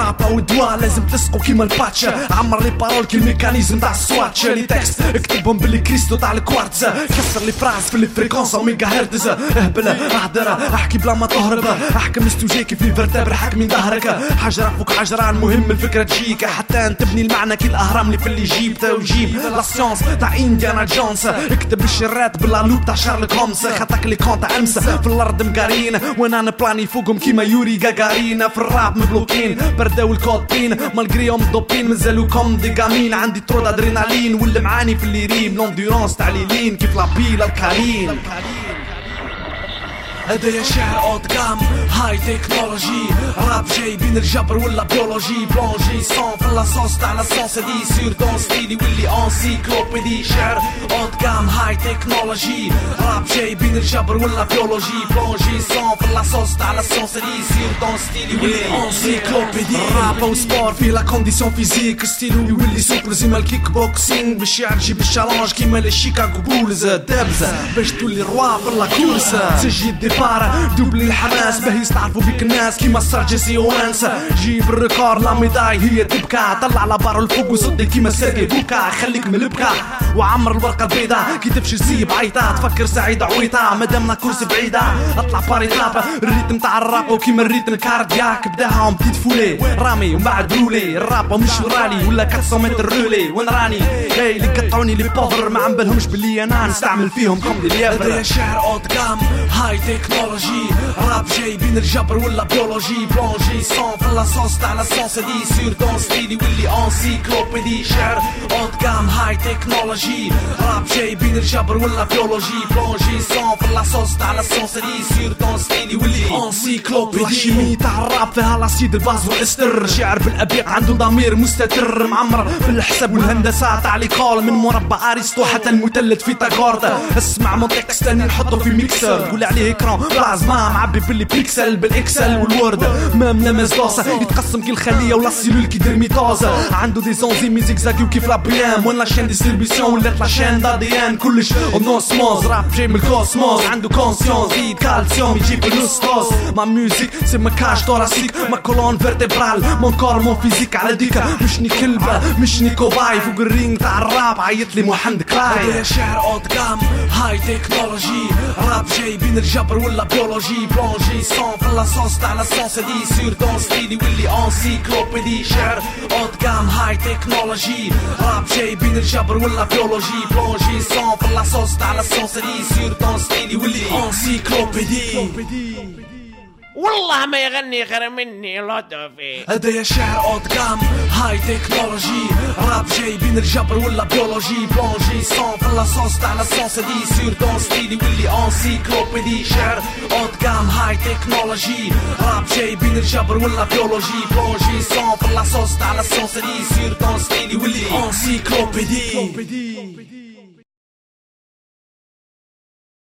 الراب او الدواء لازم تسقو كيما الباتشا. عمر لي بارول كي الميكانيزم تاع السواتش. لي تكست اكتبهم باللي كريستو تاع الكوارتز. كسر لي فراز في الفريكونس اوميجا هرتز. اهبل اهدر احكي بلا ما تهرب. احكم استوجيكي في الفرتبر حك من ظهرك. حجره فوق حجره المهم الفكره تجيك حتى تبني المعنى كي الاهرام اللي في اللي جيبته. وجيب لا سيونس تاع انديانا جونز. اكتب الشرات بالالوب تاع شارلوك هومز. خطك لي كونت امس في الارض مقارين وانا نبلاني فوقهم كيما يوري غاغارين. في الراب مبلوكين برداو الكوتين مالغريهم دوبين مازالو كوم دي غامين. عندي ترود ادرينالين واللي معاني في اللي ريم لونديرونس تاع ليلين كيف لابيل الكارين. هذا شعر اوت كام هاي تكنولوجي. راب جاي بين الجبر ولا بيولوجي. بلونجي سون في لاصوص تاع لاسونس دي سير دون ستيلي واللي انسيكلوبيدي. شعر اوت كام هاي تكنولوجي. راب جاي بين الجبر ولا بيولوجي. بلونجي سون في لاصوص تاع لاسونس دي سير دون ستيلي واللي انسيكلوبيدي. راب او سبور في لا كونديسيون فيزيك ستيلو يولي سوبر زيما الكيك بوكسينغ. بالشعر جيب الشالونج كيما لي شيكاغو بولز. دابز باش تولي روا في لا كورس. تسجي دوبلي الحماس باهي يستعرفوا بيك الناس كيما السار جيسي وانس. جيب الريكور لا ميداي هي تبكى. طلع على بار الفوق وصدي كيما ساقي بوكا. خليك من البكا وعمر الورقه البيضاء كي تفشل سيب عيطه. تفكر سعيد عويطه مادامنا كرسي بعيده. اطلع باري تراب الريتم تاع الراب وكيما الريتم الكاردياك. بداها بتيت فولي رامي ومن بعد برولي. الراب مش ورالي ولا 400 متر رولي. وين راني هاي اللي قطعوني لي بوفر ما عمبالهمش بلي انا نستعمل فيهم كومدي ليافر. هذا شعر اوت كام هاي تكنولوجي. راب جاي بين الجبر ولا بيولوجي. بلونجي سون في لاصوص تاع لاسونس دي سير دون ستيلي واللي انسيكلوبيدي. شعر اوت كام هاي تكنولوجي. راب جاي بين الجبر ولا بيولوجي. بلونجي سون في لاصوص تاع لاسونس دي سير دون ستيلي واللي انسيكلوبيدي. الشيمي تاع الراب فيها لاسيد الباز والاستر. شعر بالابيق عنده ضمير مستتر. معمر بالحساب والهندسه تاع ليكول من مربع ارسطو حتى المثلث في تاغورد. اسمع مونتكست تاني نحطه في ميكسر. قول عليه اكران بلازما معبي باللي بيكسل بالاكسل والوورد. مام لمس دوسه يتقسم كي الخليه ولا السيلول كي دير ميتوزا. عنده دي زونزيم زيكزاكيو كيف لابيام. ولا شين ديستريبيسيون ولا لا شين داديان. كلش اونوسموز راب جاي من الكوسموس. عنده كونسيونس زيد كالسيوم يجيب النص. ما ميوزيك سي ما كاش توراسيك ما كولون فيرتبرال. مون كور مون فيزيك على ديكا مشني كلبه مشني كوباي. فوق الرينج تاع الراب عيط لي محمد كلاي. هذا شعر اوت كام هاي تكنولوجي. راب جاي بين الجبر ولا بيولوجي. بلونجي سون في لاصوص تاع لاسونس دي سير دون ستيلي واللي انسيكلوبيدي. شعر اوت كام هاي تكنولوجي. راب جاي بين الجبر ولا بيولوجي. بلونجي سون في لاصوص تاع لاسونس دي سير دون ستيلي واللي انسيكلوبيدي. والله ما يغني غير مني لطفي. هذا شعر اوت كام هاي تكنولوجي. راب جاي بين الجبر ولا بيولوجي. بلونجي سون في لاصوص تاع لاسونس دي سير دون ستيلي واللي انسيكلوبيدي. شعر اوت كام هاي تكنولوجي. راب جاي بين الجبر ولا بيولوجي. بلونجي سون في لاصوص تاع لاسونس دي سير دون ستيلي واللي انسيكلوبيدي.